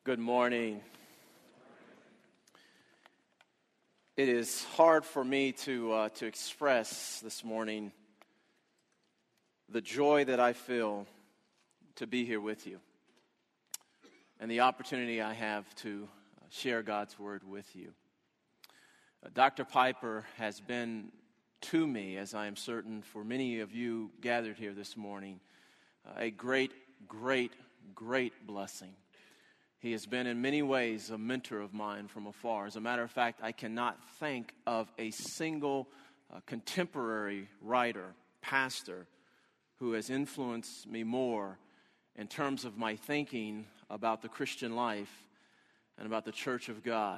Good morning. It is hard for me to express this morning the joy that I feel to be here with you and the opportunity I have to share God's Word with you. Dr. Piper has been to me, as I am certain for many of you gathered here this morning, a great blessing. He has been in many ways a mentor of mine from afar. As a matter of fact, I cannot think of a single contemporary writer, pastor, who has influenced me more in terms of my thinking about the Christian life and about the Church of God.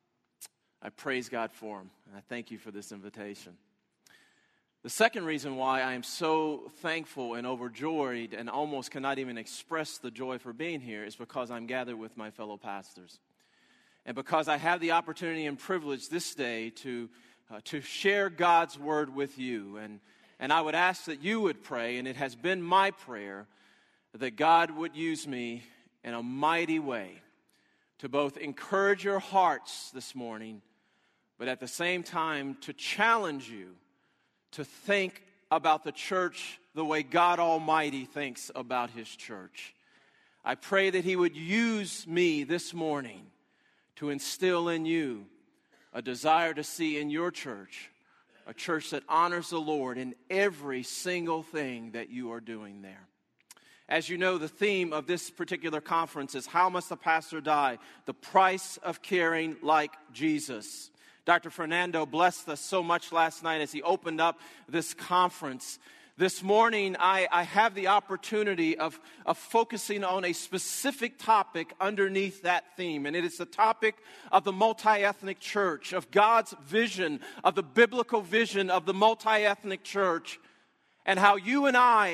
I praise God for him, and I thank you for this invitation. The second reason why I am so thankful and overjoyed and almost cannot even express the joy for being here is because I'm gathered with my fellow pastors. And because I have the opportunity and privilege this day to share God's Word with you. And I would ask that you would pray, and it has been my prayer, that God would use me in a mighty way to both encourage your hearts this morning, but at the same time to challenge you to think about the church the way God Almighty thinks about His church. I pray that He would use me this morning to instill in you a desire to see in your church a church that honors the Lord in every single thing that you are doing there. As you know, the theme of this particular conference is How Must the Pastor Die? The Price of Caring Like Jesus. Dr. Fernando blessed us so much last night as he opened up this conference. This morning, I have the opportunity of focusing on a specific topic underneath that theme. And it is the topic of the multi-ethnic church, of God's vision, of the biblical vision of the multi-ethnic church. And how you and I,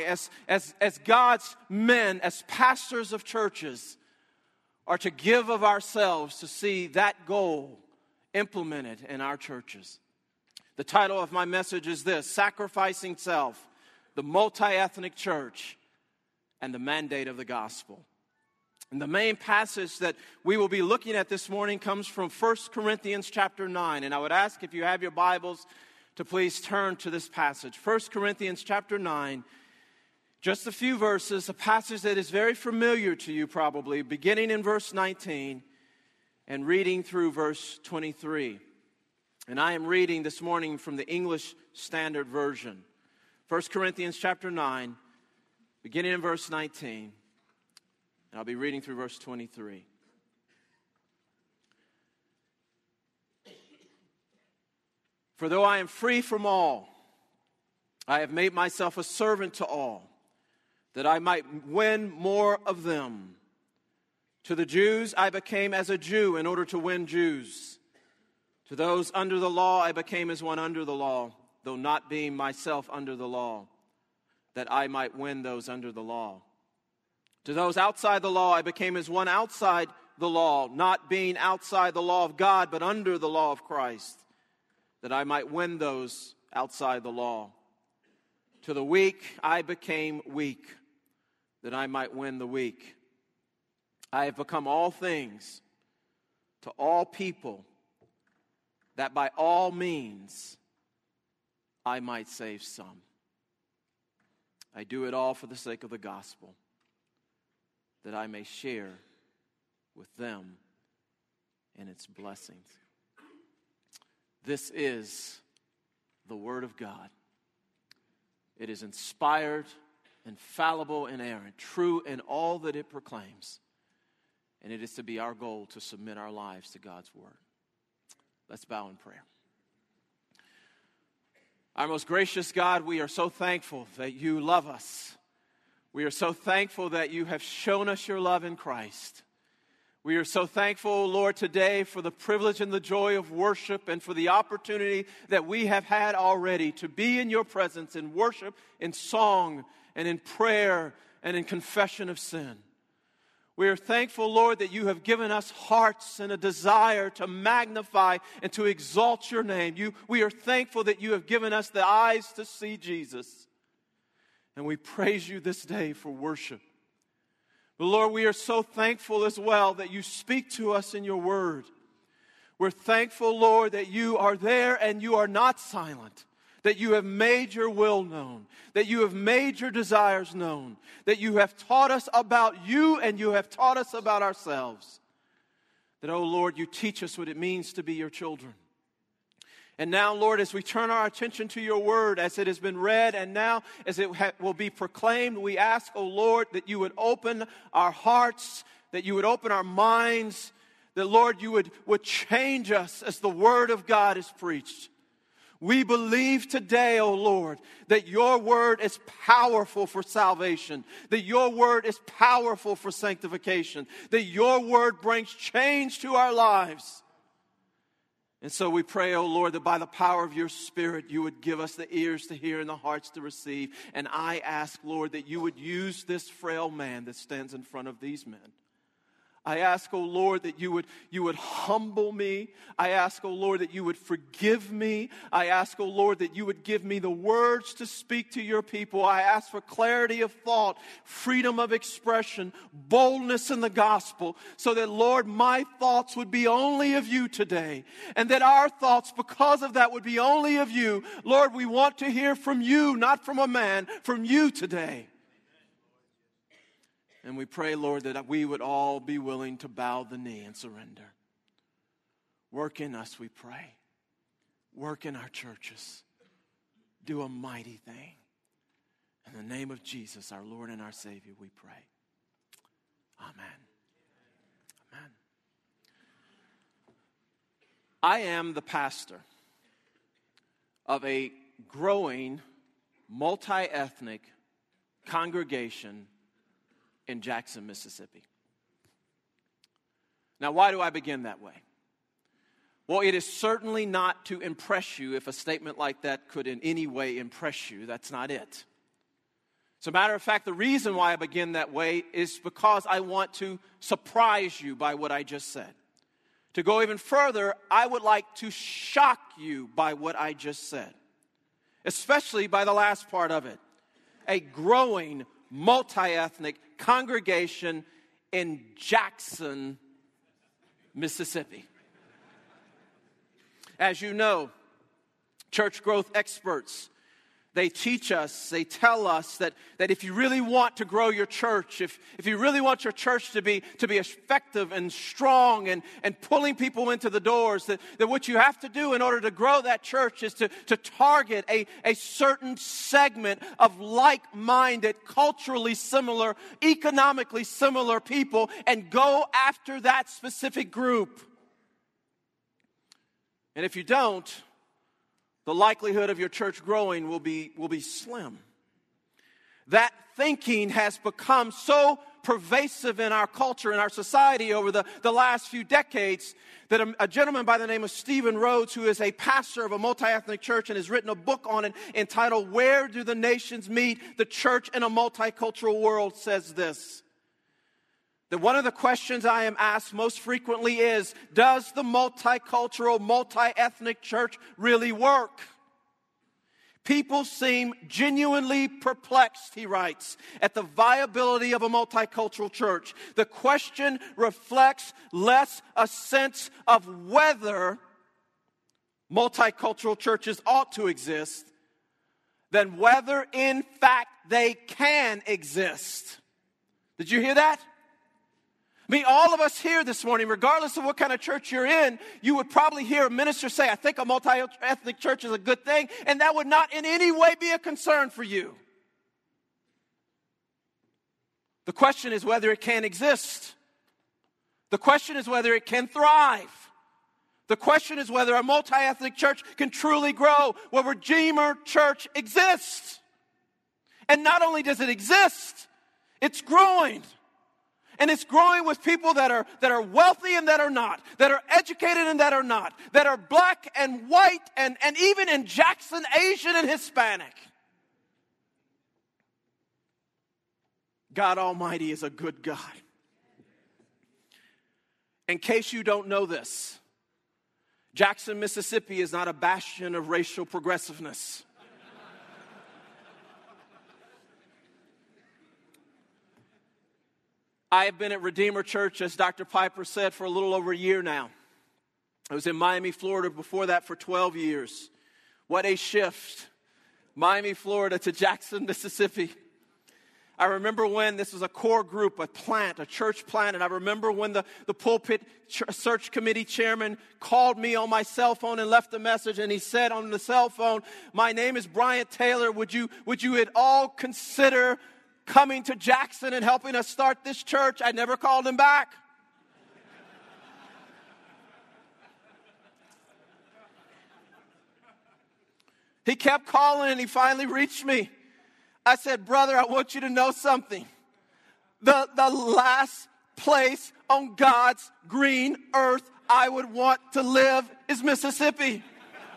as God's men, as pastors of churches, are to give of ourselves to see that goal implemented in our churches. The title of my message is this: Sacrificing Self, the Multi-Ethnic Church, and the Mandate of the Gospel. And the main passage that we will be looking at this morning comes from 1 Corinthians chapter 9. And I would ask, if you have your Bibles, to please turn to this passage. 1 Corinthians chapter 9, just a few verses, a passage that is very familiar to you probably, beginning in verse 19 and reading through verse 23. And I am reading this morning from the English Standard Version. 1 Corinthians chapter 9, beginning in verse 19. And I'll be reading through verse 23. For though I am free from all, I have made myself a servant to all, that I might win more of them. To the Jews I became as a Jew in order to win Jews. To those under the law I became as one under the law, though not being myself under the law, that I might win those under the law. To those outside the law I became as one outside the law, not being outside the law of God, but under the law of Christ, that I might win those outside the law. To the weak I became weak, that I might win the weak. I have become all things to all people, that by all means I might save some. I do it all for the sake of the gospel, that I may share with them in its blessings. This is the Word of God. It is inspired, infallible, inerrant, true in all that it proclaims. And it is to be our goal to submit our lives to God's Word. Let's bow in prayer. Our most gracious God, we are so thankful that you love us. We are so thankful that you have shown us your love in Christ. We are so thankful, Lord, today for the privilege and the joy of worship and for the opportunity that we have had already to be in your presence in worship, in song, and in prayer, and in confession of sin. We are thankful, Lord, that you have given us hearts and a desire to magnify and to exalt your name. We are thankful that you have given us the eyes to see Jesus. And we praise you this day for worship. But Lord, we are so thankful as well that you speak to us in your word. We're thankful, Lord, that you are there and you are not silent, that you have made your will known, that you have made your desires known, that you have taught us about you and you have taught us about ourselves. That, oh Lord, you teach us what it means to be your children. And now, Lord, as we turn our attention to your word, as it has been read, and now as it will be proclaimed, we ask, oh Lord, that you would open our hearts, that you would open our minds, that, Lord, you would change us as the word of God is preached. We believe today, oh Lord, that your word is powerful for salvation, that your word is powerful for sanctification, that your word brings change to our lives. And so we pray, oh Lord, that by the power of your Spirit, you would give us the ears to hear and the hearts to receive. And I ask, Lord, that you would use this frail man that stands in front of these men. I ask, oh Lord, that you would humble me. I ask, oh Lord, that you would forgive me. I ask, oh Lord, that you would give me the words to speak to your people. I ask for clarity of thought, freedom of expression, boldness in the gospel, so that, Lord, my thoughts would be only of you today, and that our thoughts, because of that, would be only of you. Lord, we want to hear from you, not from a man, from you today. And we pray, Lord, that we would all be willing to bow the knee and surrender. Work in us, we pray. Work in our churches. Do a mighty thing. In the name of Jesus, our Lord and our Savior, we pray. Amen. Amen. I am the pastor of a growing, multi-ethnic congregation in Jackson, Mississippi. Now, why do I begin that way? Well, it is certainly not to impress you. If a statement like that could in any way impress you, that's not it. As a matter of fact, the reason why I begin that way is because I want to surprise you by what I just said. To go even further, I would like to shock you by what I just said, especially by the last part of it. A growing, multi-ethnic congregation in Jackson, Mississippi. As you know, church growth experts, they teach us, they tell us that if you really want to grow your church, if you really want your church to be effective and strong and pulling people into the doors, that what you have to do in order to grow that church is to target a certain segment of like-minded, culturally similar, economically similar people and go after that specific group. And if you don't, the likelihood of your church growing will be slim. That thinking has become so pervasive in our culture, in our society over the last few decades, that a gentleman by the name of Stephen Rhodes, who is a pastor of a multi-ethnic church and has written a book on it entitled, "Where Do the Nations Meet? The Church in a Multicultural World," says this. That one of the questions I am asked most frequently is, does the multicultural, multi-ethnic church really work? People seem genuinely perplexed, he writes, at the viability of a multicultural church. The question reflects less a sense of whether multicultural churches ought to exist than whether, in fact, they can exist. Did you hear that? I mean, all of us here this morning, regardless of what kind of church you're in, you would probably hear a minister say, I think a multi-ethnic church is a good thing, and that would not in any way be a concern for you. The question is whether it can exist. The question is whether it can thrive. The question is whether a multi-ethnic church can truly grow. Well, Redeemer Church exists. And not only does it exist, it's growing. And it's growing with people that are wealthy and that are not, that are educated and that are not, that are black and white and even in Jackson, Asian and Hispanic. God Almighty is a good God. In case you don't know this, Jackson, Mississippi is not a bastion of racial progressiveness. I have been at Redeemer Church, as Dr. Piper said, for a little over a year now. I was in Miami, Florida before that for 12 years. What a shift. Miami, Florida to Jackson, Mississippi. I remember when this was a core group, a plant, a church plant, and I remember when the pulpit search committee chairman called me on my cell phone and left a message, and he said on the cell phone, "My name is Bryant Taylor. Would you at all consider coming to Jackson and helping us start this church?" I never called him back. He kept calling and he finally reached me. I said, "Brother, I want you to know something. The last place on God's green earth I would want to live is Mississippi."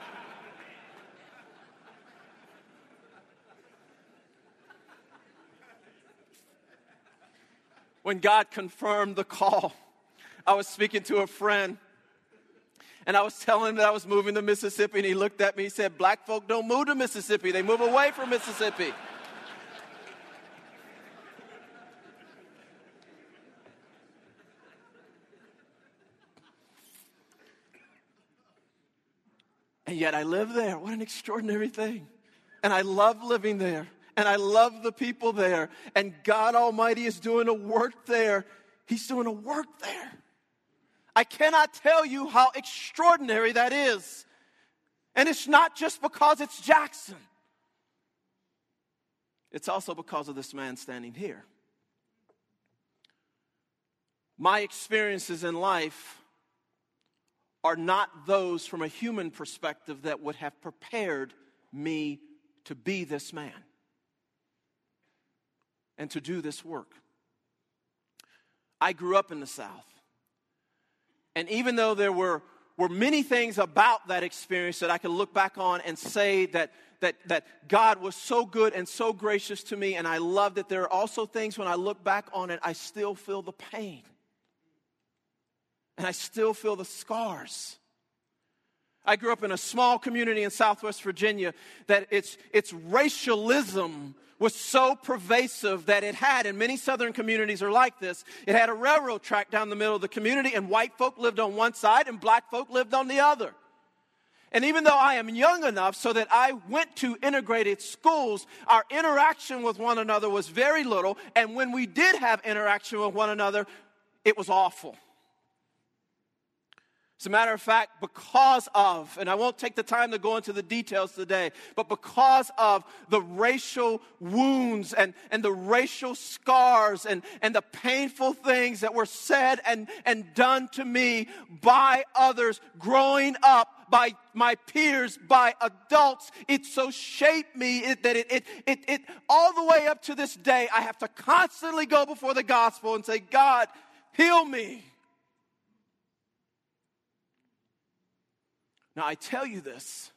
When God confirmed the call, I was speaking to a friend, and I was telling him that I was moving to Mississippi, and he looked at me, he said, "Black folk don't move to Mississippi, they move away from Mississippi." And yet I live there. What an extraordinary thing. And I love living there. And I love the people there. And God Almighty is doing a work there. He's doing a work there. I cannot tell you how extraordinary that is. And it's not just because it's Jackson. It's also because of this man standing here. My experiences in life are not those from a human perspective that would have prepared me to be this man and to do this work. I grew up in the South. And even though there were many things about that experience that I could look back on and say that God was so good and so gracious to me, and I loved it, there are also things when I look back on it, I still feel the pain. And I still feel the scars. I grew up in a small community in Southwest Virginia that its racialism was so pervasive that it had, and many southern communities are like this, it had a railroad track down the middle of the community, and white folk lived on one side and black folk lived on the other. And even though I am young enough so that I went to integrated schools, our interaction with one another was very little, and when we did have interaction with one another, it was awful. As a matter of fact, because of, and I won't take the time to go into the details today, but because of the racial wounds and the racial scars and the painful things that were said and done to me by others growing up, by my peers, by adults, it so shaped me that it all the way up to this day, I have to constantly go before the gospel and say, "God, heal me." Now, I tell you this,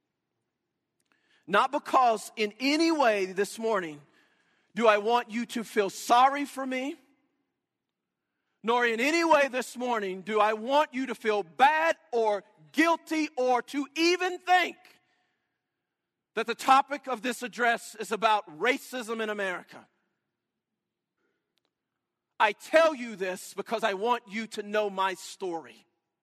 not because in any way this morning do I want you to feel sorry for me, nor in any way this morning do I want you to feel bad or guilty or to even think that the topic of this address is about racism in America. I tell you this because I want you to know my story.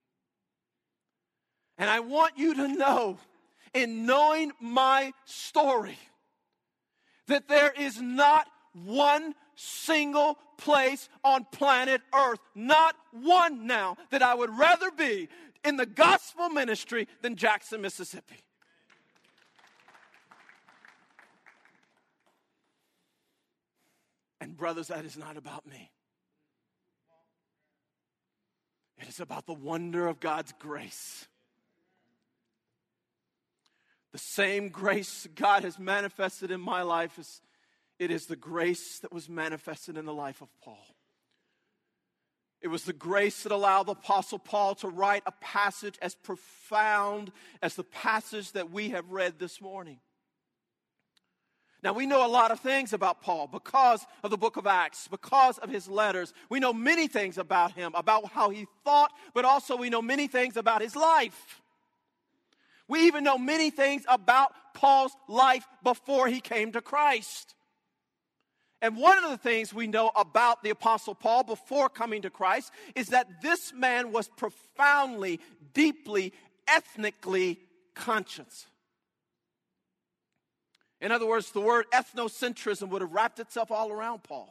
And I want you to know, in knowing my story, that there is not one single place on planet Earth, not one now, that I would rather be in the gospel ministry than Jackson, Mississippi. And brothers, that is not about me. It is about the wonder of God's grace. The same grace God has manifested in my life it is the grace that was manifested in the life of Paul. It was the grace that allowed the Apostle Paul to write a passage as profound as the passage that we have read this morning. Now, we know a lot of things about Paul because of the book of Acts, because of his letters. We know many things about him, about how he thought, but also we know many things about his life. We even know many things about Paul's life before he came to Christ. And one of the things we know about the Apostle Paul before coming to Christ is that this man was profoundly, deeply, ethnically conscious. In other words, the word ethnocentrism would have wrapped itself all around Paul.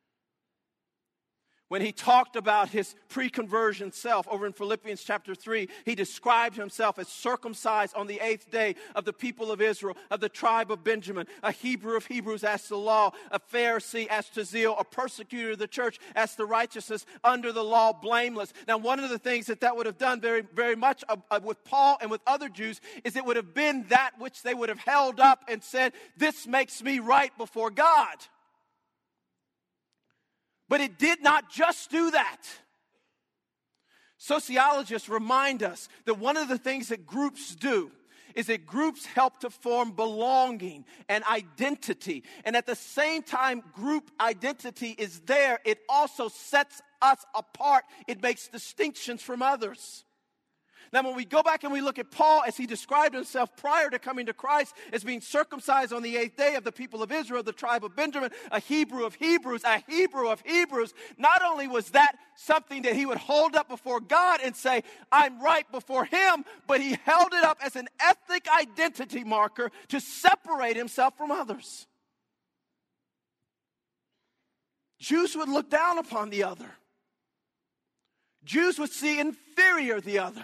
When he talked about his pre-conversion self over in Philippians chapter 3, he described himself as circumcised on the 8th day of the people of Israel, of the tribe of Benjamin, a Hebrew of Hebrews as to law, a Pharisee as to zeal, a persecutor of the church as to righteousness, under the law blameless. Now, one of the things that would have done very, very much with Paul and with other Jews is it would have been that which they would have held up and said, this makes me right before God. But it did not just do that. Sociologists remind us that one of the things that groups do is that groups help to form belonging and identity. And at the same time group identity is there, it also sets us apart. It makes distinctions from others. Now, when we go back and we look at Paul as he described himself prior to coming to Christ as being circumcised on the 8th day of the people of Israel, the tribe of Benjamin, a Hebrew of Hebrews, not only was that something that he would hold up before God and say, I'm right before him, but he held it up as an ethnic identity marker to separate himself from others. Jews would look down upon the other. Jews would see inferior the other.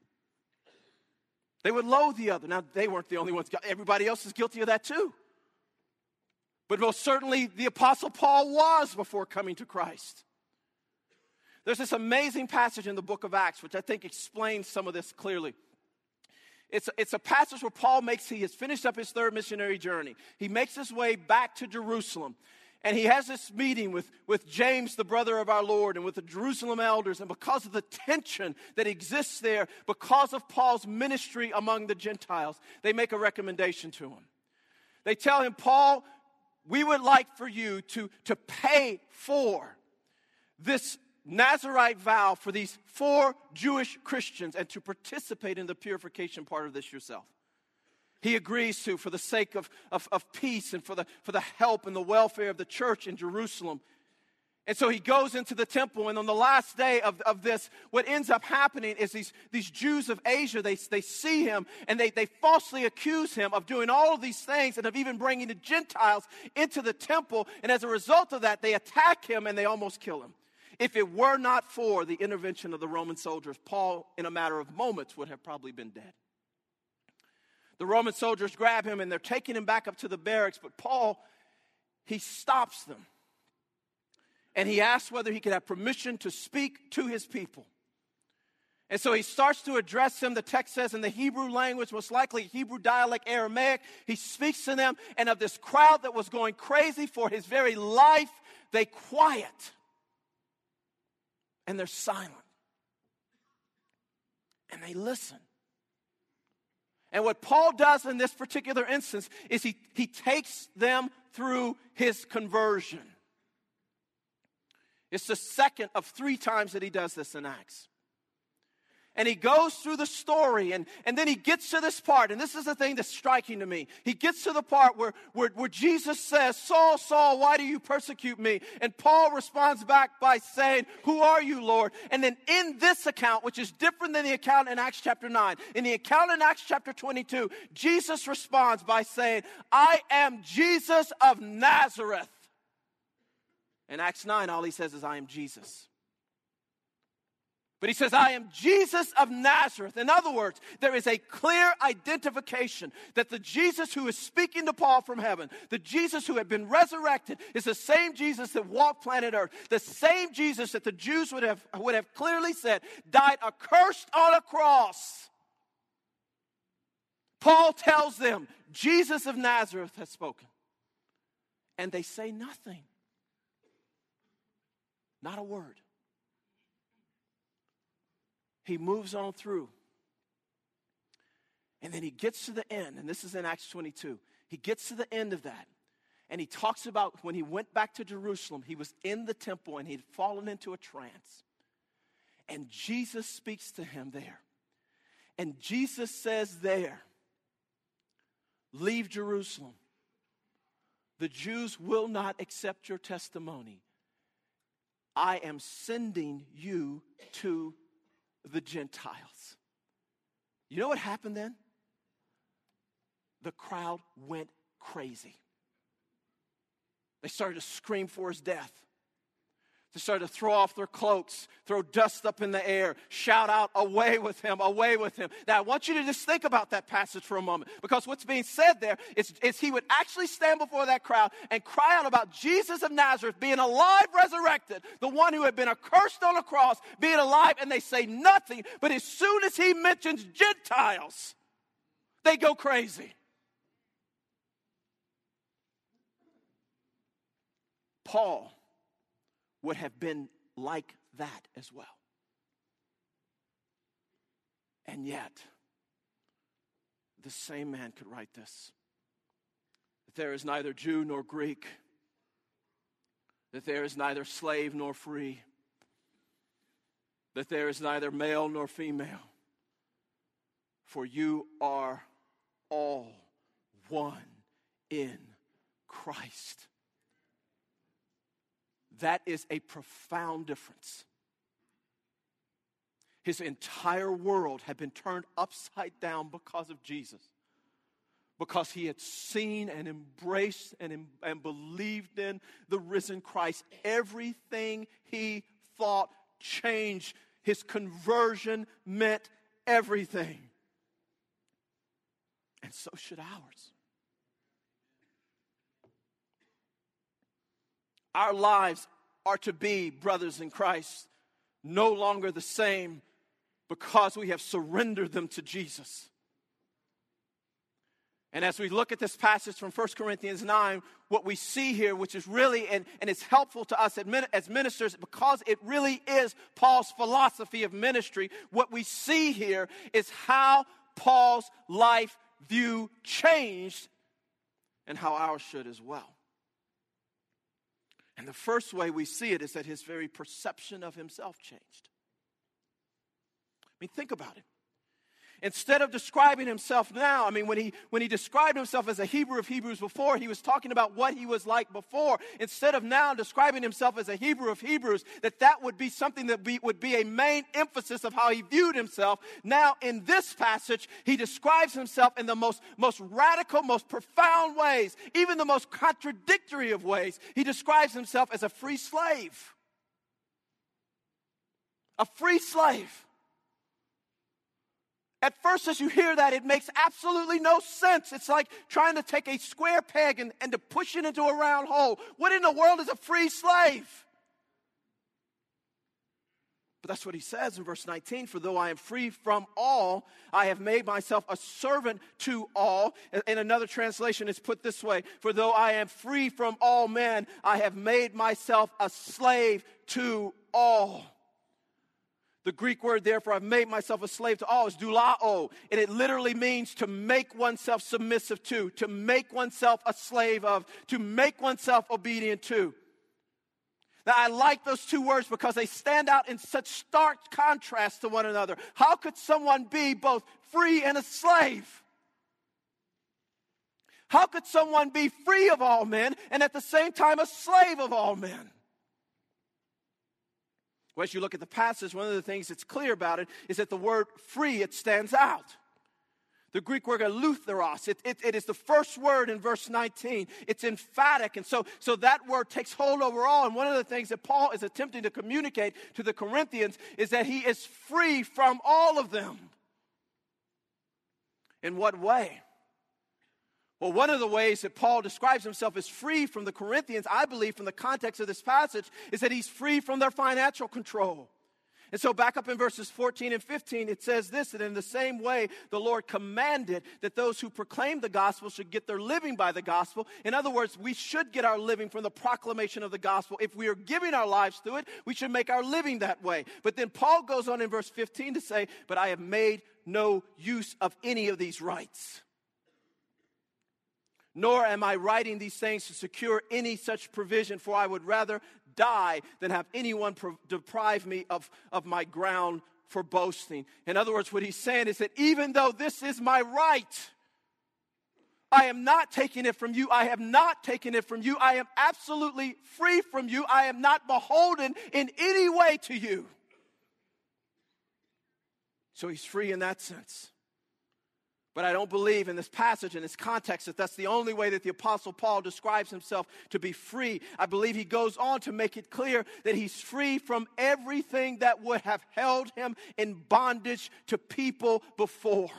They would loathe the other. Now, they weren't the only ones. Everybody else is guilty of that too. But most certainly the Apostle Paul was before coming to Christ. There's this amazing passage in the book of Acts, which I think explains some of this clearly. It's a passage where Paul he has finished up his third missionary journey. He makes his way back to Jerusalem. And he has this meeting with James, the brother of our Lord, and with the Jerusalem elders. And because of the tension that exists there, because of Paul's ministry among the Gentiles, they make a recommendation to him. They tell him, Paul, we would like for you to pay for this Nazirite vow for these 4 Jewish Christians and to participate in the purification part of this yourself. He agrees to for the sake of peace and for the help and the welfare of the church in Jerusalem. And so he goes into the temple, and on the last day of this, what ends up happening is these Jews of Asia, they see him, and they falsely accuse him of doing all of these things and of even bringing the Gentiles into the temple. And as a result of that, they attack him and they almost kill him. If it were not for the intervention of the Roman soldiers, Paul, in a matter of moments, would have probably been dead. The Roman soldiers grab him and they're taking him back up to the barracks. But Paul, he stops them. And he asks whether he could have permission to speak to his people. And so he starts to address them. The text says in the Hebrew language, most likely Hebrew dialect Aramaic. He speaks to them. And of this crowd that was going crazy for his very life, they quiet. And they're silent. And they listen. And what Paul does in this particular instance is he takes them through his conversion. It's the second of 3 times that he does this in Acts. And he goes through the story, and then he gets to this part, and this is the thing that's striking to me. He gets to the part where Jesus says, Saul, Saul, why do you persecute me? And Paul responds back by saying, who are you, Lord? And then in this account, which is different than the account in Acts chapter 9, in the account in Acts chapter 22, Jesus responds by saying, I am Jesus of Nazareth. In Acts 9, all he says is, I am Jesus. But he says, I am Jesus of Nazareth. In other words, there is a clear identification that the Jesus who is speaking to Paul from heaven, the Jesus who had been resurrected, is the same Jesus that walked planet Earth. The same Jesus that the Jews would have clearly said died accursed on a cross. Paul tells them, Jesus of Nazareth has spoken. And they say nothing. Not a word. He moves on through. And then he gets to the end, and this is in Acts 22. He gets to the end of that, and he talks about when he went back to Jerusalem, he was in the temple, and he'd fallen into a trance. And Jesus speaks to him there. And Jesus says there, leave Jerusalem. the Jews will not accept your testimony. I am sending you to the Gentiles. You know what happened then? The crowd went crazy. They started to scream for his death. They started to throw off their cloaks, throw dust up in the air, shout out, away with him, away with him. Now, I want you to just think about that passage for a moment, because what's being said there is he would actually stand before that crowd and cry out about Jesus of Nazareth being alive, resurrected, the one who had been accursed on a cross, being alive, and they say nothing. But as soon as he mentions Gentiles, they go crazy. Paul would have been like that as well. And yet, the same man could write this: that there is neither Jew nor Greek, that there is neither slave nor free, that there is neither male nor female, for you are all one in Christ. That is a profound difference. His entire world had been turned upside down because of Jesus. Because he had seen and embraced and believed in the risen Christ. Everything he thought changed. His conversion meant everything. And so should ours. Our lives are to be, brothers in Christ, no longer the same because we have surrendered them to Jesus. And as we look at this passage from 1 Corinthians 9, what we see here, which is really, and it's helpful to us as ministers because it really is Paul's philosophy of ministry, what we see here is how Paul's life view changed and how ours should as well. And the first way we see it is that his very perception of himself changed. I mean, think about it. Instead of describing himself now, when he described himself as a Hebrew of Hebrews before, he was talking about what he was like before. Instead of now describing himself as a Hebrew of Hebrews, that would be something that would be a main emphasis of how he viewed himself. Now, in this passage, he describes himself in the most radical, most profound ways, even the most contradictory of ways. He describes himself as a free slave. A free slave. At first, as you hear that, it makes absolutely no sense. It's like trying to take a square peg and to push it into a round hole. What in the world is a free slave? But that's what he says in verse 19. For though I am free from all, I have made myself a servant to all. In another translation, it's put this way. For though I am free from all men, I have made myself a slave to all. The Greek word, therefore, I've made myself a slave to all, is doulao. And it literally means to make oneself submissive to make oneself a slave of, to make oneself obedient to. Now, I like those two words because they stand out in such stark contrast to one another. How could someone be both free and a slave? How could someone be free of all men and at the same time a slave of all men? Well, as you look at the passage, one of the things that's clear about it is that the word free, it stands out. The Greek word eleutheros, it is the first word in verse 19. It's emphatic, and so that word takes hold over all. And one of the things that Paul is attempting to communicate to the Corinthians is that he is free from all of them. In what way? Well, one of the ways that Paul describes himself as free from the Corinthians, I believe from the context of this passage, is that he's free from their financial control. And so back up in verses 14 and 15, it says this, that in the same way the Lord commanded that those who proclaim the gospel should get their living by the gospel. In other words, we should get our living from the proclamation of the gospel. If we are giving our lives to it, we should make our living that way. But then Paul goes on in verse 15 to say, but I have made no use of any of these rights. Nor am I writing these things to secure any such provision, for I would rather die than have anyone deprive me of my ground for boasting. In other words, what he's saying is that even though this is my right, I am not taking it from you. I have not taken it from you. I am absolutely free from you. I am not beholden in any way to you. So he's free in that sense. But I don't believe in this passage, in this context, that that's the only way that the Apostle Paul describes himself to be free. I believe he goes on to make it clear that he's free from everything that would have held him in bondage to people before.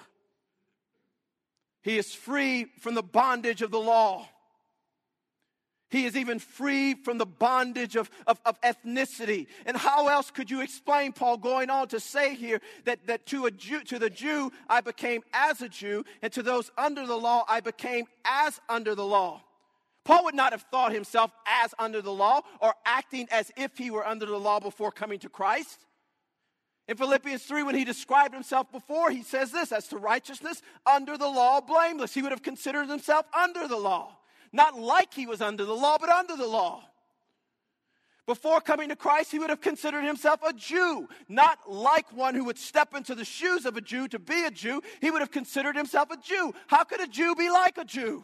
He is free from the bondage of the law. He is even free from the bondage of ethnicity. And how else could you explain Paul going on to say here that to the Jew I became as a Jew, and to those under the law I became as under the law? Paul would not have thought himself as under the law or acting as if he were under the law before coming to Christ. In Philippians 3, when he described himself before, he says this: as to righteousness, under the law, blameless. He would have considered himself under the law. Not like he was under the law, but under the law. Before coming to Christ, he would have considered himself a Jew. Not like one who would step into the shoes of a Jew to be a Jew. He would have considered himself a Jew. How could a Jew be like a Jew?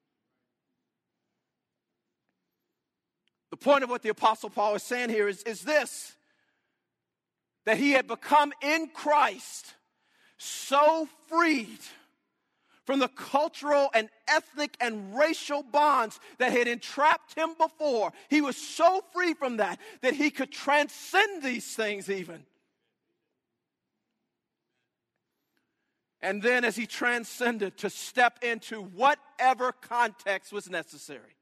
The point of what the Apostle Paul is saying here is this: that he had become in Christ so freed from the cultural and ethnic and racial bonds that had entrapped him before. He was so free from that he could transcend these things even. And then as he transcended, to step into whatever context was necessary.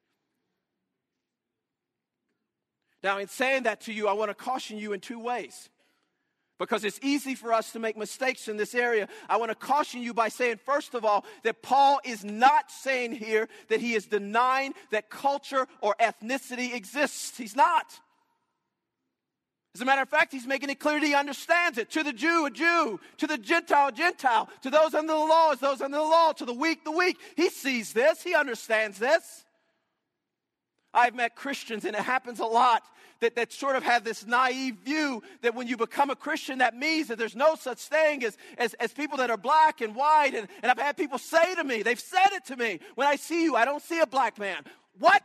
Now, in saying that to you, I want to caution you in two ways, because it's easy for us to make mistakes in this area. I want to caution you by saying, first of all, that Paul is not saying here that he is denying that culture or ethnicity exists. He's not. As a matter of fact, he's making it clear that he understands it. To the Jew, a Jew. To the Gentile, a Gentile. To those under the law, as those under the law. To the weak, the weak. He sees this. He understands this. I've met Christians, and it happens a lot, that sort of have this naive view that when you become a Christian, that means that there's no such thing as people that are black and white. And I've had people say to me, they've said it to me, when I see you, I don't see a black man. What?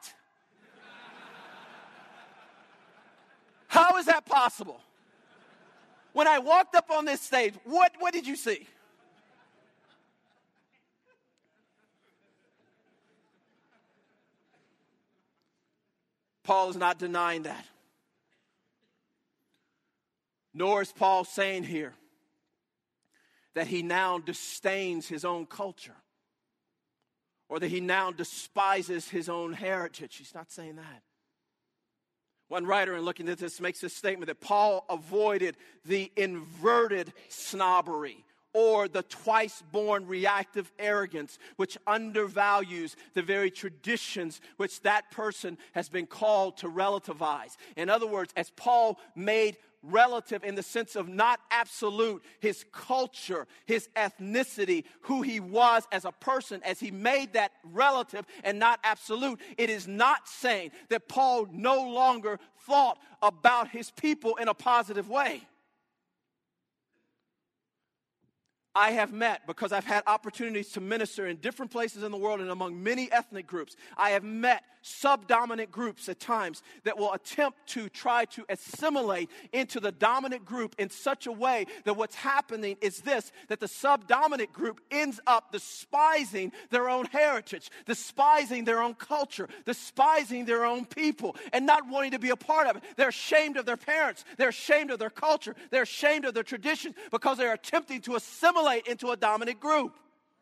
How is that possible? When I walked up on this stage, what did you see? Paul is not denying that. Nor is Paul saying here that he now disdains his own culture or that he now despises his own heritage. He's not saying that. One writer, in looking at this, makes this statement that Paul avoided the inverted snobbery or the twice-born reactive arrogance, which undervalues the very traditions which that person has been called to relativize. In other words, as Paul made relative in the sense of not absolute his culture, his ethnicity, who he was as a person, as he made that relative and not absolute, it is not saying that Paul no longer thought about his people in a positive way. I have met, because I've had opportunities to minister in different places in the world and among many ethnic groups, I have met subdominant groups at times that will attempt to try to assimilate into the dominant group in such a way that what's happening is this, that the subdominant group ends up despising their own heritage, despising their own culture, despising their own people, and not wanting to be a part of it. They're ashamed of their parents. They're ashamed of their culture. They're ashamed of their traditions because they're attempting to assimilate into a dominant group.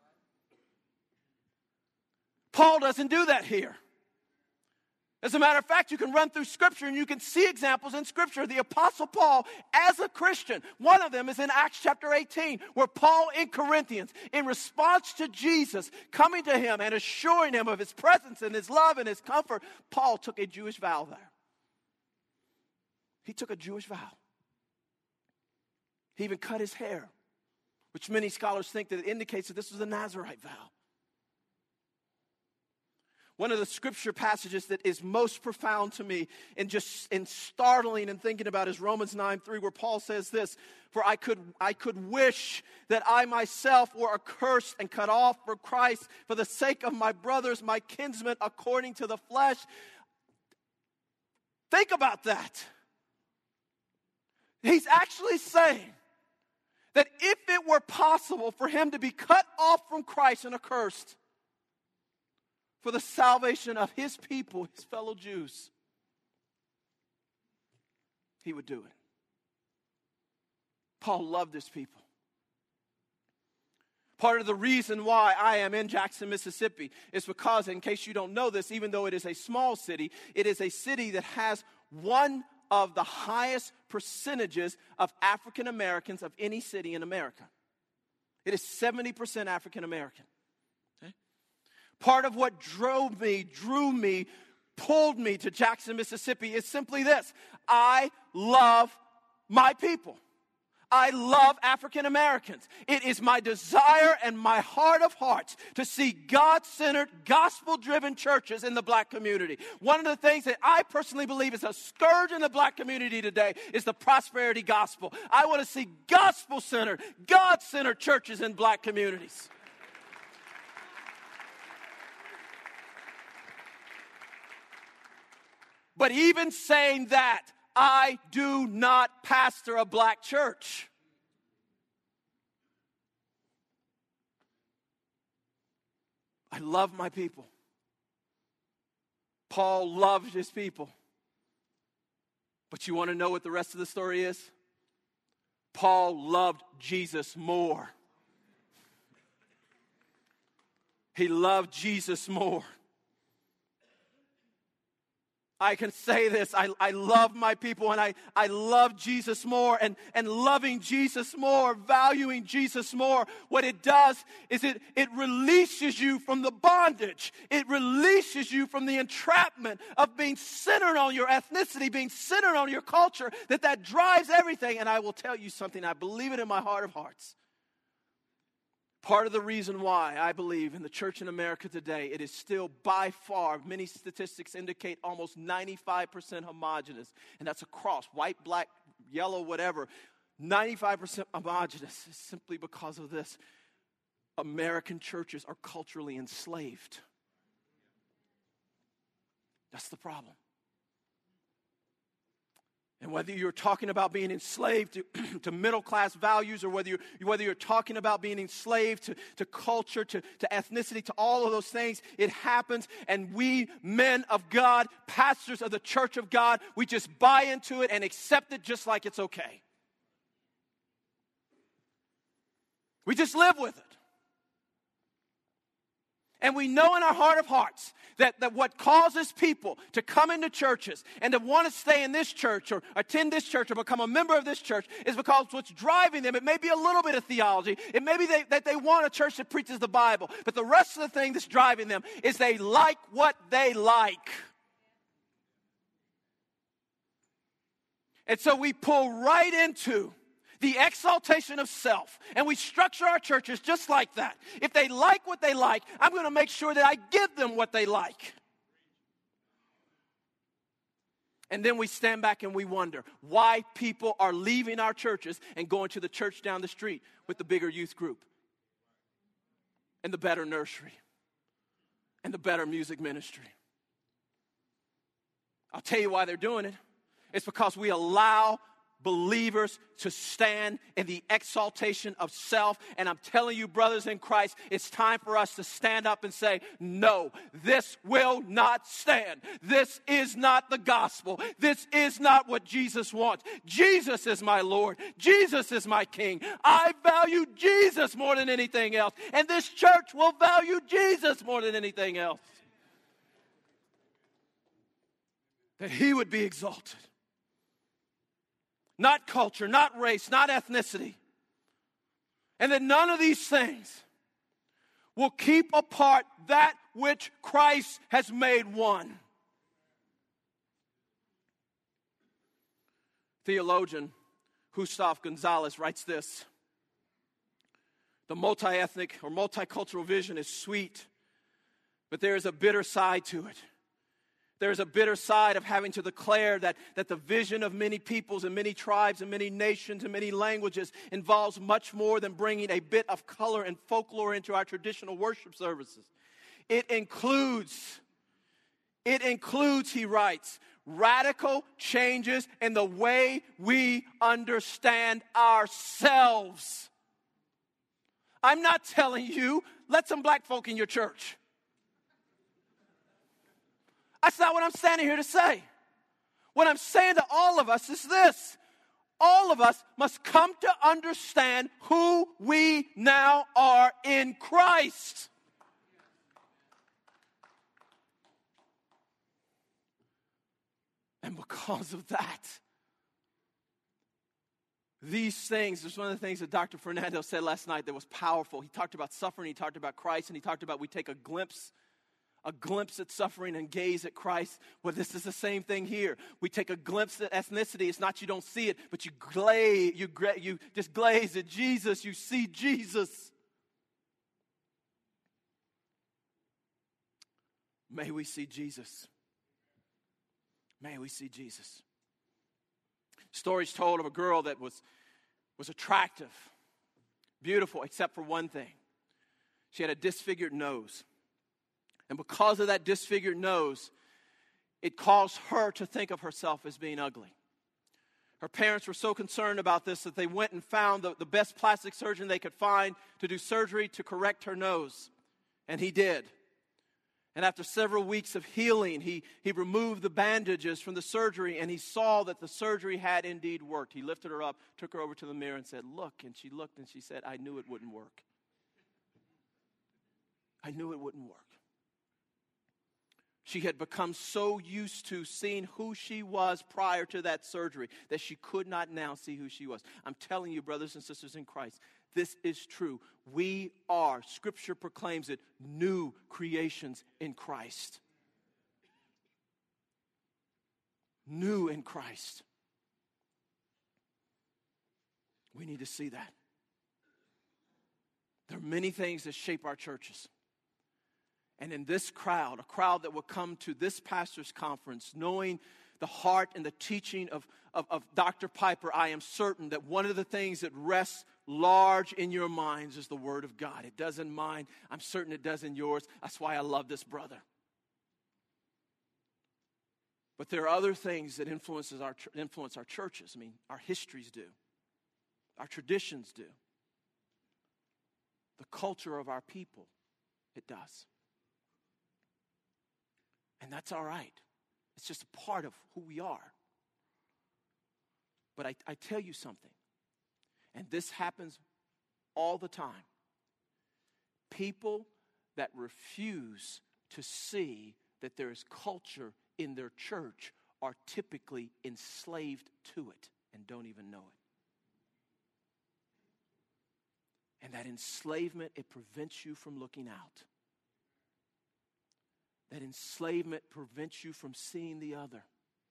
Paul doesn't do that here. As a matter of fact, you can run through Scripture and you can see examples in Scripture. The Apostle Paul, as a Christian, one of them is in Acts chapter 18, where Paul in Corinthians, in response to Jesus coming to him and assuring him of his presence and his love and his comfort, Paul took a Jewish vow there. He took a Jewish vow. He even cut his hair, which many scholars think that it indicates that this was a Nazirite vow. One of the scripture passages that is most profound to me and startling and thinking about is Romans 9:3, where Paul says this, "For I could wish that I myself were accursed and cut off for Christ for the sake of my brothers, my kinsmen according to the flesh." Think about that. He's actually saying that if it were possible for him to be cut off from Christ and accursed for the salvation of his people, his fellow Jews, he would do it. Paul loved his people. Part of the reason why I am in Jackson, Mississippi is because, in case you don't know this, even though it is a small city, it is a city that has one of the highest percentages of African Americans of any city in America. It is 70% African American. Okay? Part of what drew me, pulled me to Jackson, Mississippi is simply this: I love my people. I love African Americans. It is my desire and my heart of hearts to see God-centered, gospel-driven churches in the black community. One of the things that I personally believe is a scourge in the black community today is the prosperity gospel. I want to see gospel-centered, God-centered churches in black communities. But even saying that, I do not pastor a black church. I love my people. Paul loved his people. But you want to know what the rest of the story is? Paul loved Jesus more. He loved Jesus more. I can say this, I love my people, and I love Jesus more, and loving Jesus more, valuing Jesus more. What it does is it releases you from the bondage. It releases you from the entrapment of being centered on your ethnicity, being centered on your culture, that drives everything. And I will tell you something, I believe it in my heart of hearts. Part of the reason why I believe in the church in America today, it is still by far, many statistics indicate, almost 95% homogenous. And that's across white, black, yellow, whatever. 95% homogenous is simply because of this. American churches are culturally enslaved. That's the problem. And whether you're talking about being enslaved to middle-class values, or whether you're talking about being enslaved to culture, to ethnicity, to all of those things, it happens. And we, men of God, pastors of the church of God, we just buy into it and accept it just like it's okay. We just live with it. And we know in our heart of hearts that what causes people to come into churches and to want to stay in this church or attend this church or become a member of this church is because what's driving them, it may be a little bit of theology. It may be that they want a church that preaches the Bible. But the rest of the thing that's driving them is they like what they like. And so we pull right into the exaltation of self. And we structure our churches just like that. If they like what they like, I'm going to make sure that I give them what they like. And then we stand back and we wonder why people are leaving our churches and going to the church down the street with the bigger youth group and the better nursery and the better music ministry. I'll tell you why they're doing it. It's because we allow believers to stand in the exaltation of self. And I'm telling you, brothers in Christ, it's time for us to stand up and say, no, this will not stand. This is not the gospel. This is not what Jesus wants. Jesus is my Lord. Jesus is my King. I value Jesus more than anything else. And this church will value Jesus more than anything else. That he would be exalted. Not culture, not race, not ethnicity. And that none of these things will keep apart that which Christ has made one. Theologian Gustav Gonzalez writes this: the multi-ethnic or multicultural vision is sweet, But there is a bitter side to it. There's a bitter side of having to declare that the vision of many peoples and many tribes and many nations and many languages involves much more than bringing a bit of color and folklore into our traditional worship services. It includes, he writes, radical changes in the way we understand ourselves. I'm not telling you, let some black folk in your church. That's not what I'm standing here to say. What I'm saying to all of us is this. All of us must come to understand who we now are in Christ. And because of that, these things, there's one of the things that Dr. Fernando said last night that was powerful. He talked about suffering, he talked about Christ, and he talked about we take a glimpse at suffering and gaze at Christ. Well, this is the same thing here. We take a glimpse at ethnicity. It's not you don't see it, but you just glaze at Jesus. You see Jesus. May we see Jesus. May we see Jesus. Stories told of a girl that was attractive, beautiful, except for one thing. She had a disfigured nose. And because of that disfigured nose, it caused her to think of herself as being ugly. Her parents were so concerned about this that they went and found the best plastic surgeon they could find to do surgery to correct her nose. And he did. And after several weeks of healing, he removed the bandages from the surgery, and he saw that the surgery had indeed worked. He lifted her up, took her over to the mirror and said, "Look." And she looked and she said, "I knew it wouldn't work. I knew it wouldn't work." She had become so used to seeing who she was prior to that surgery that she could not now see who she was. I'm telling you, brothers and sisters in Christ, this is true. We are, Scripture proclaims it, new creations in Christ. New in Christ. We need to see that. There are many things that shape our churches. And in this crowd, a crowd that will come to this pastor's conference, knowing the heart and the teaching of Dr. Piper, I am certain that one of the things that rests large in your minds is the Word of God. It does in mine. I'm certain it does in yours. That's why I love this brother. But there are other things that influence our churches. I mean, our histories do. Our traditions do. The culture of our people, it does. And that's all right. It's just a part of who we are. But I tell you something, and this happens all the time. People that refuse to see that there is culture in their church are typically enslaved to it and don't even know it. And that enslavement, it prevents you from looking out. That enslavement prevents you from seeing the other.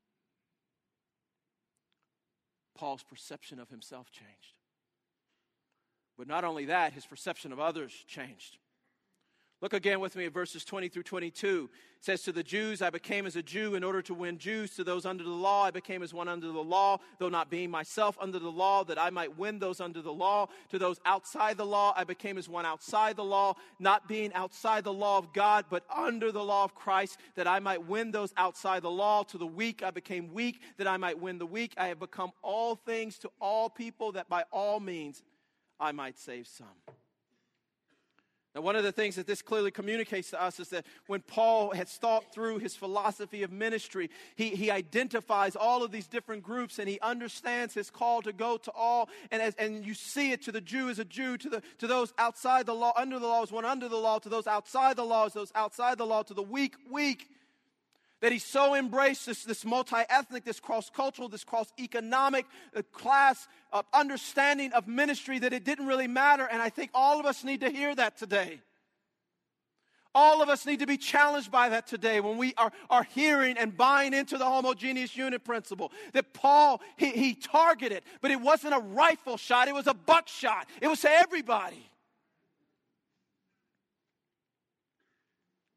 Paul's perception of himself changed. But not only that, his perception of others changed. Look again with me at verses 20 through 22. It says, "To the Jews I became as a Jew in order to win Jews. To those under the law I became as one under the law, though not being myself under the law, that I might win those under the law. To those outside the law I became as one outside the law, not being outside the law of God, but under the law of Christ, that I might win those outside the law. To the weak I became weak, that I might win the weak. I have become all things to all people, that by all means I might save some." Now, one of the things that this clearly communicates to us is that when Paul has thought through his philosophy of ministry, he identifies all of these different groups, and he understands his call to go to all. And you see it, to the Jew as a Jew, to those outside the law, under the law is one under the law, to those outside the law is those outside the law, to the weak. That he so embraced this multi-ethnic, this cross-cultural, this cross-economic class understanding of ministry that it didn't really matter. And I think all of us need to hear that today. All of us need to be challenged by that today when we are hearing and buying into the homogeneous unit principle. That Paul, he targeted, but it wasn't a rifle shot, it was a buckshot. It was to everybody.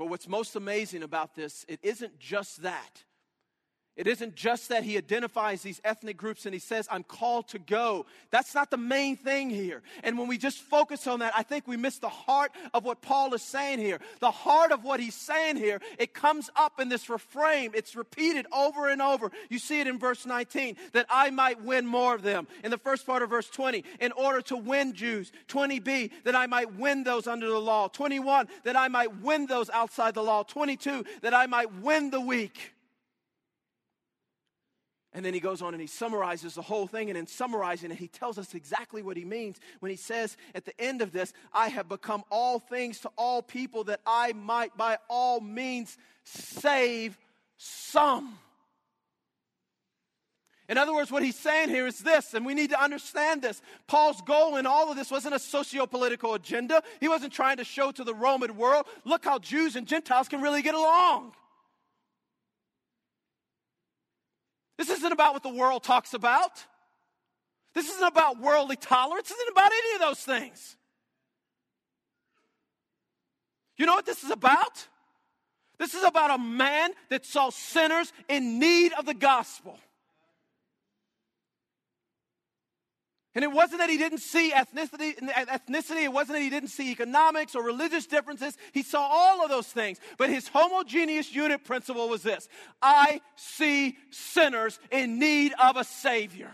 But what's most amazing about this, it isn't just that. It isn't just that he identifies these ethnic groups and he says, I'm called to go. That's not the main thing here. And when we just focus on that, I think we miss the heart of what Paul is saying here. The heart of what he's saying here, it comes up in this refrain. It's repeated over and over. You see it in verse 19, that I might win more of them. In the first part of verse 20, in order to win Jews. 20b, that I might win those under the law. 21, that I might win those outside the law. 22, that I might win the weak. And then he goes on and he summarizes the whole thing. And in summarizing it, he tells us exactly what he means when he says at the end of this, I have become all things to all people that I might by all means save some. In other words, what he's saying here is this, and we need to understand this. Paul's goal in all of this wasn't a socio-political agenda. He wasn't trying to show to the Roman world, look how Jews and Gentiles can really get along. This isn't about what the world talks about. This isn't about worldly tolerance. This isn't about any of those things. You know what this is about? This is about a man that saw sinners in need of the gospel. And it wasn't that he didn't see ethnicity. It wasn't that he didn't see economics or religious differences. He saw all of those things. But his homogeneous unit principle was this: I see sinners in need of a Savior.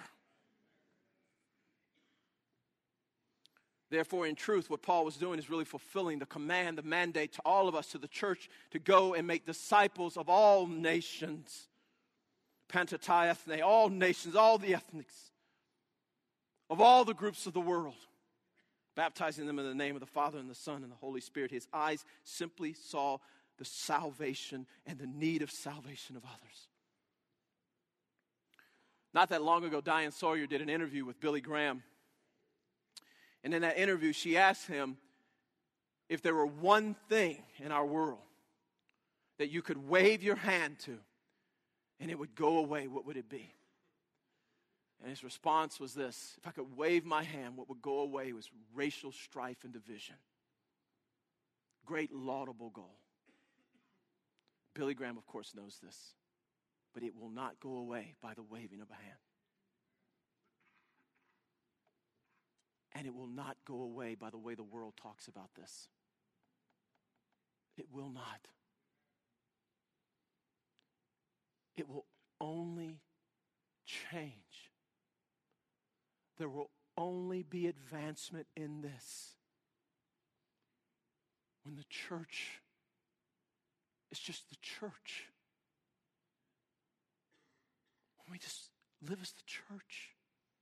Therefore, in truth, what Paul was doing is really fulfilling the command, the mandate to all of us, to the church, to go and make disciples of all nations. Pantatai ethne, all nations, all the ethnics, of all the groups of the world, baptizing them in the name of the Father and the Son and the Holy Spirit. His eyes simply saw the salvation and the need of salvation of others. Not that long ago, Diane Sawyer did an interview with Billy Graham. And in that interview, she asked him if there were one thing in our world that you could wave your hand to and it would go away, what would it be? And his response was this: if I could wave my hand, what would go away was racial strife and division. Great laudable goal. Billy Graham, of course, knows this, but it will not go away by the waving of a hand. And it will not go away by the way the world talks about this. It will not. It will only change. There will only be advancement in this when the church is just the church. When we just live as the church.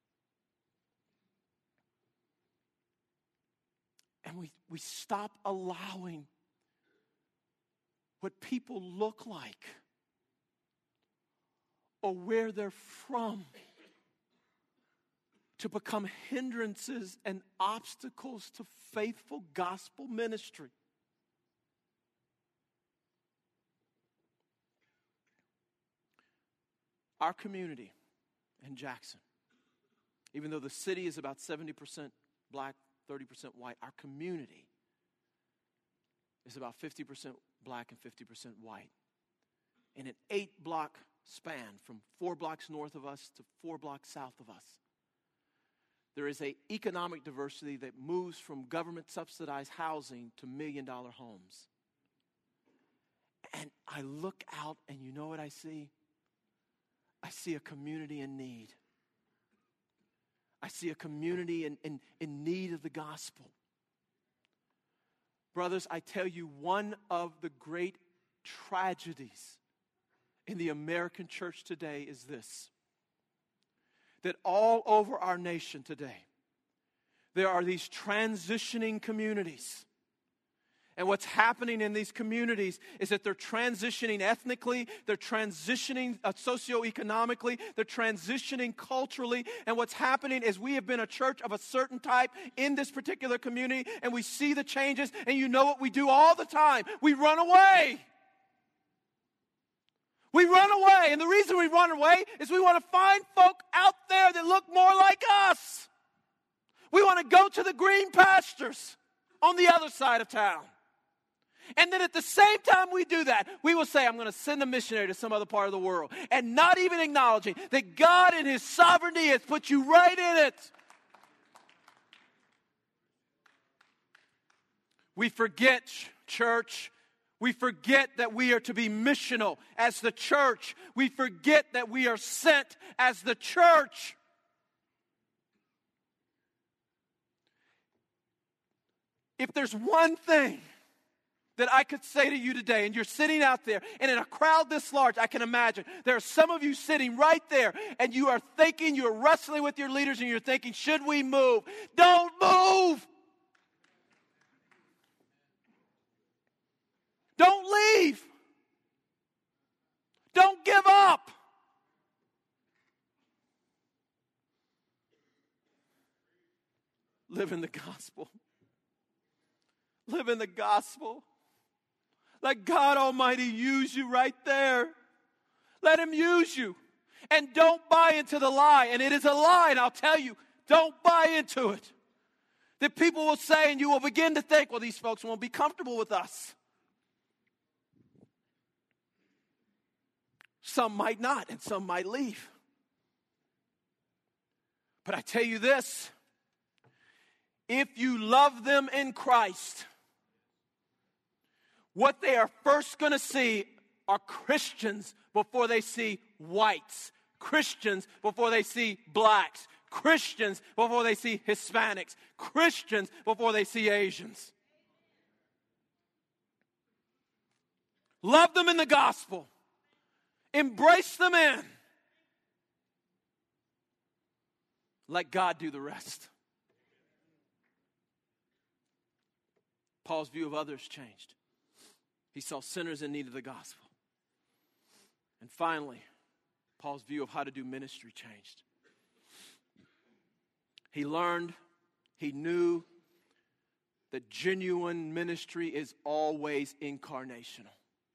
And we stop allowing what people look like or where they're from to become hindrances and obstacles to faithful gospel ministry. Our community in Jackson, even though the city is about 70% black, 30% white, our community is about 50% black and 50% white. In an 8-block span from 4 blocks north of us to 4 blocks south of us, there is an economic diversity that moves from government-subsidized housing to million-dollar homes. And I look out and you know what I see? I see a community in need. I see a community in need of the gospel. Brothers, I tell you, one of the great tragedies in the American church today is this: that all over our nation today, there are these transitioning communities. And what's happening in these communities is that they're transitioning ethnically, they're transitioning socioeconomically, they're transitioning culturally. And what's happening is we have been a church of a certain type in this particular community, and we see the changes, and you know what we do all the time? We run away. We run away, and the reason we run away is we want to find folk out there that look more like us. We want to go to the green pastures on the other side of town. And then at the same time we do that, we will say, I'm going to send a missionary to some other part of the world. And not even acknowledging that God in His sovereignty has put you right in it. We forget, church. We forget that we are to be missional as the church. We forget that we are sent as the church. If there's one thing that I could say to you today, and you're sitting out there, and in a crowd this large, I can imagine, there are some of you sitting right there, and you are thinking, you're wrestling with your leaders, and you're thinking, should we move? Don't move! Don't leave! Don't give up! Live in the gospel. Live in the gospel. Let God Almighty use you right there. Let Him use you. And don't buy into the lie. And it is a lie, and I'll tell you, don't buy into it. That people will say, and you will begin to think, well, these folks won't be comfortable with us. Some might not, and some might leave. But I tell you this, if you love them in Christ, what they are first going to see are Christians before they see whites, Christians before they see blacks, Christians before they see Hispanics, Christians before they see Asians. Love them in the gospel. Embrace them in. Let God do the rest. Paul's view of others changed. He saw sinners in need of the gospel. And finally, Paul's view of how to do ministry changed. He learned, he knew that genuine ministry is always incarnational.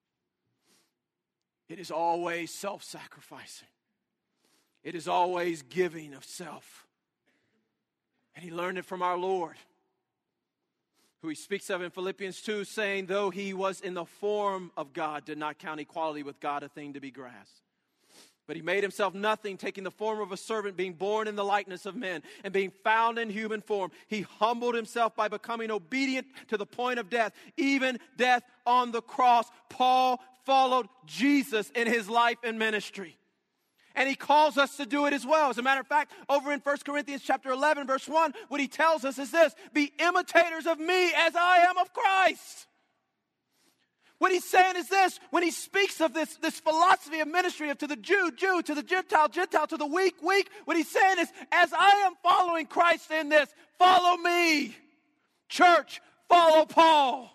It is always self-sacrificing. It is always giving of self. And he learned it from our Lord, who he speaks of in Philippians 2, saying, though he was in the form of God, did not count equality with God a thing to be grasped. But he made himself nothing, taking the form of a servant, being born in the likeness of men, and being found in human form. He humbled himself by becoming obedient to the point of death, even death on the cross. Paul followed Jesus in his life and ministry. And he calls us to do it as well. As a matter of fact, over in 1 Corinthians chapter 11, verse 1, what he tells us is this: be imitators of me as I am of Christ. What he's saying is this: when he speaks of this philosophy of ministry, of to the Jew, to the Gentile, to the weak, what he's saying is, as I am following Christ in this, follow me. Church, follow Paul.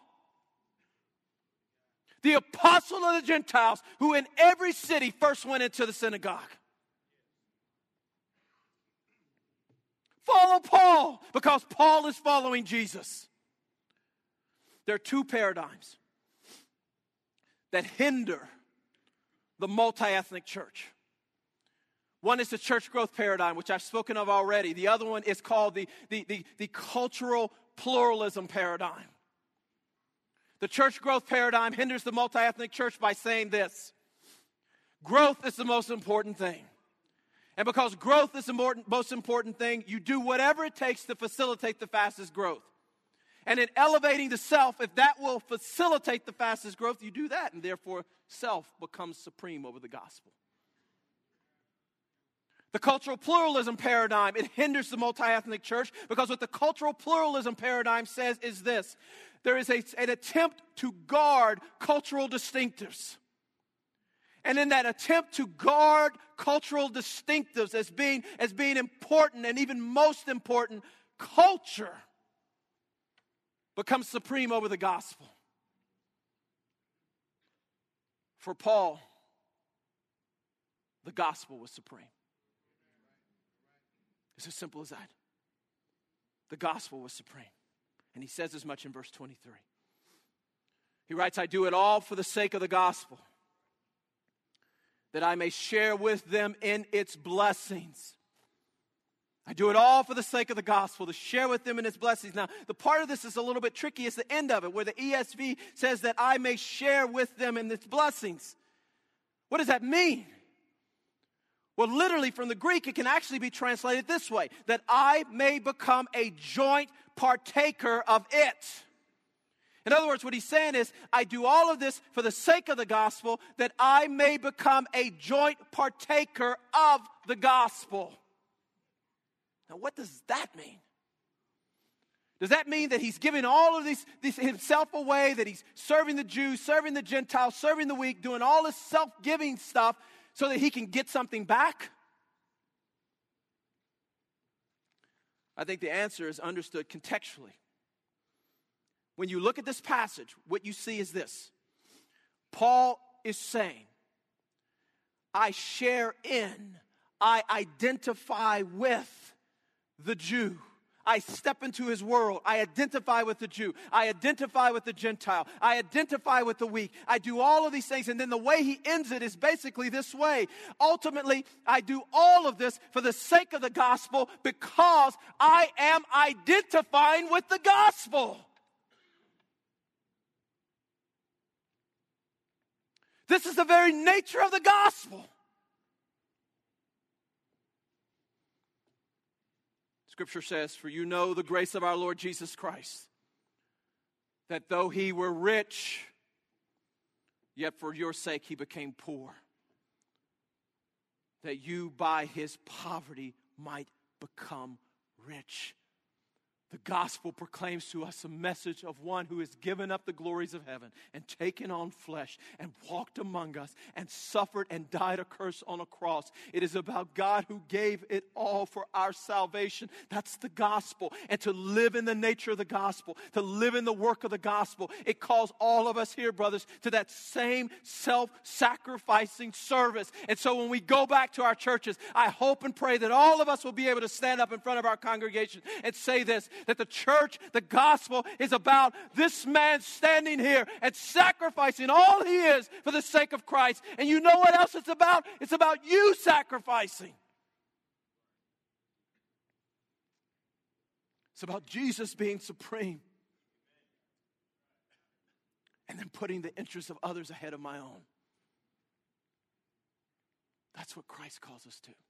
The apostle of the Gentiles, who in every city first went into the synagogue. Follow Paul, because Paul is following Jesus. There are two paradigms that hinder the multi-ethnic church. One is the church growth paradigm, which I've spoken of already. The other one is called the cultural pluralism paradigm. The church growth paradigm hinders the multi-ethnic church by saying this: growth is the most important thing. And because growth is the most important thing, you do whatever it takes to facilitate the fastest growth. And in elevating the self, if that will facilitate the fastest growth, you do that. And therefore, self becomes supreme over the gospel. The cultural pluralism paradigm, it hinders the multi-ethnic church, because what the cultural pluralism paradigm says is this: there is an attempt to guard cultural distinctives. And in that attempt to guard cultural distinctives as being important, and even most important, culture becomes supreme over the gospel. For Paul, the gospel was supreme. It's as simple as that. The gospel was supreme. And he says as much in verse 23. He writes, I do it all for the sake of the gospel, that I may share with them in its blessings. I do it all for the sake of the gospel, to share with them in its blessings. Now, the part of this is a little bit tricky. It's the end of it, where the ESV says that I may share with them in its blessings. What does that mean? Well, literally from the Greek, it can actually be translated this way, that I may become a joint partaker of it. In other words, what he's saying is, I do all of this for the sake of the gospel, that I may become a joint partaker of the gospel. Now, what does that mean? Does that mean that he's giving all of this himself away, that he's serving the Jews, serving the Gentiles, serving the weak, doing all this self-giving stuff so that he can get something back? I think the answer is understood contextually. When you look at this passage, what you see is this. Paul is saying, I share in, I identify with the Jew. I step into his world. I identify with the Jew. I identify with the Gentile. I identify with the weak. I do all of these things. And then the way he ends it is basically this way. Ultimately, I do all of this for the sake of the gospel because I am identifying with the gospel. This is the very nature of the gospel. Scripture says, for you know the grace of our Lord Jesus Christ, that though he were rich, yet for your sake he became poor, that you by his poverty might become rich. The gospel proclaims to us a message of one who has given up the glories of heaven and taken on flesh and walked among us and suffered and died a curse on a cross. It is about God who gave it all for our salvation. That's the gospel. And to live in the nature of the gospel, to live in the work of the gospel, it calls all of us here, brothers, to that same self-sacrificing service. And so when we go back to our churches, I hope and pray that all of us will be able to stand up in front of our congregation and say this, that the church, the gospel, is about this man standing here and sacrificing all he is for the sake of Christ. And you know what else it's about? It's about you sacrificing. It's about Jesus being supreme. And then putting the interests of others ahead of my own. That's what Christ calls us to.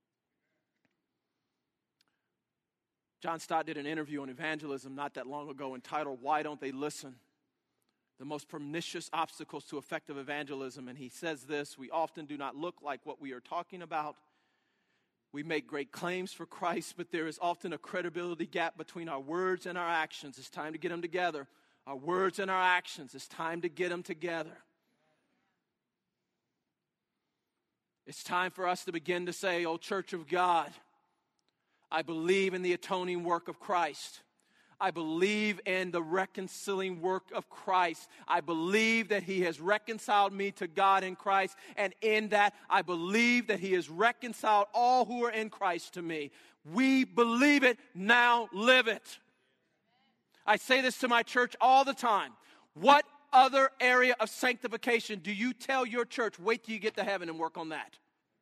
John Stott did an interview on evangelism not that long ago entitled, Why Don't They Listen? The most pernicious obstacles to effective evangelism. And he says this, we often do not look like what we are talking about. We make great claims for Christ, but there is often a credibility gap between our words and our actions. It's time to get them together. Our words and our actions, it's time to get them together. It's time for us to begin to say, oh, Church of God, I believe in the atoning work of Christ. I believe in the reconciling work of Christ. I believe that he has reconciled me to God in Christ. And in that, I believe that he has reconciled all who are in Christ to me. We believe it, now live it. I say this to my church all the time. What other area of sanctification do you tell your church, wait till you get to heaven and work on that?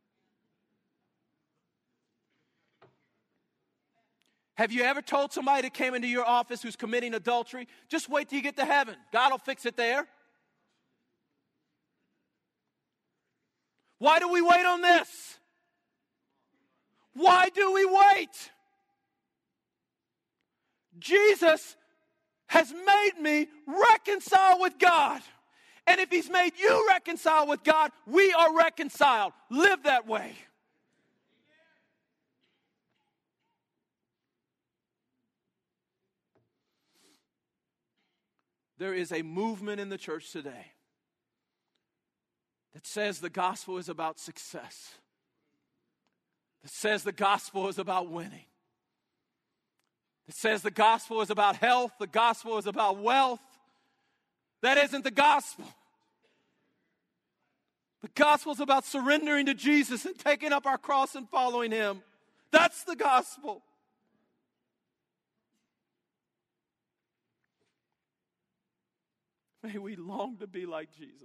Have you ever told somebody that came into your office who's committing adultery, just wait till you get to heaven. God will fix it there. Why do we wait on this? Why do we wait? Jesus has made me reconcile with God. And if he's made you reconcile with God, we are reconciled. Live that way. There is a movement in the church today that says the gospel is about success, that says the gospel is about winning, that says the gospel is about health, the gospel is about wealth. That isn't the gospel. The gospel is about surrendering to Jesus and taking up our cross and following him. That's the gospel. May we long to be like Jesus.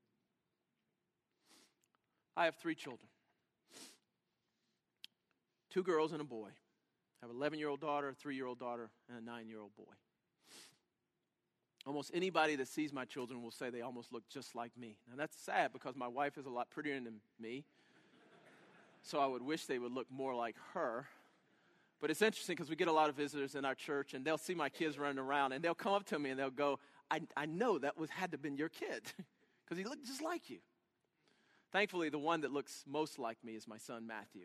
I have 3 children. 2 girls and a boy. I have an 11-year-old daughter, a 3-year-old daughter, and a 9-year-old boy. Almost anybody that sees my children will say they almost look just like me. Now, that's sad because my wife is a lot prettier than me. So I would wish they would look more like her. But it's interesting because we get a lot of visitors in our church, and they'll see my kids running around, and they'll come up to me, and they'll go, I know that had to have been your kid because he looked just like you. Thankfully, the one that looks most like me is my son, Matthew.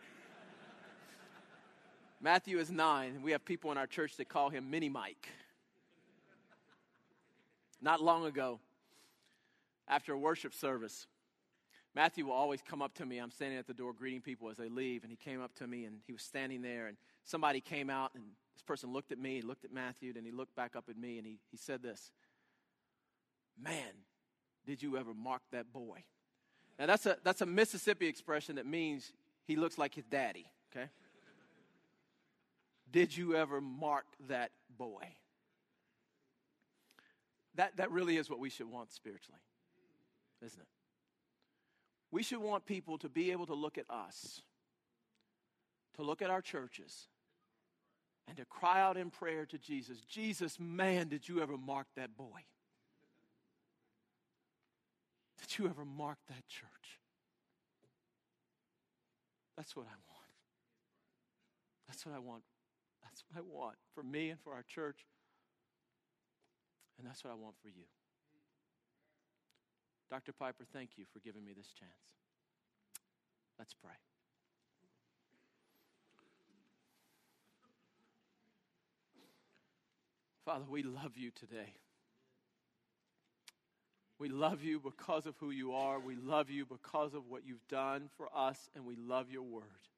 Matthew is 9, and we have people in our church that call him Mini Mike. Not long ago, after a worship service, Matthew will always come up to me. I'm standing at the door greeting people as they leave, and he came up to me, and he was standing there, and somebody came out, and this person looked at me, looked at Matthew, and he looked back up at me, and he said this, "Man, did you ever mark that boy?" Now, that's a Mississippi expression that means he looks like his daddy, okay? Did you ever mark that boy? That really is what we should want spiritually, isn't it? We should want people to be able to look at us, to look at our churches, and to cry out in prayer to Jesus, "Jesus, man, did you ever mark that boy? Did you ever mark that church?" That's what I want. That's what I want. That's what I want for me and for our church. And that's what I want for you. Dr. Piper, thank you for giving me this chance. Let's pray. Father, we love you today. We love you because of who you are. We love you because of what you've done for us, and we love your word.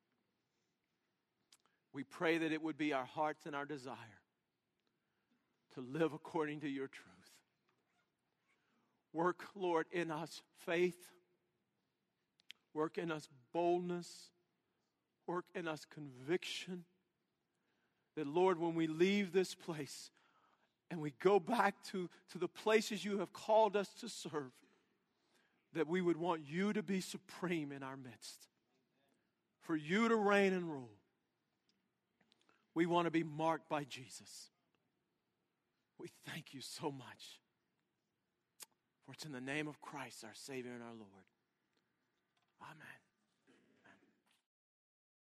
We pray that it would be our hearts and our desire to live according to your truth. Work, Lord, in us faith. Work in us boldness. Work in us conviction. That, Lord, when we leave this place and we go back to the places you have called us to serve, that we would want you to be supreme in our midst. For you to reign and rule. We want to be marked by Jesus. We thank you so much. For it's in the name of Christ, our Savior and our Lord.